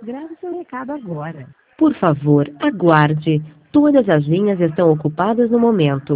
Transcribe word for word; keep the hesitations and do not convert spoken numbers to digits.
Grave seu recado agora. Por favor, aguarde. Todas as linhas estão ocupadas no momento.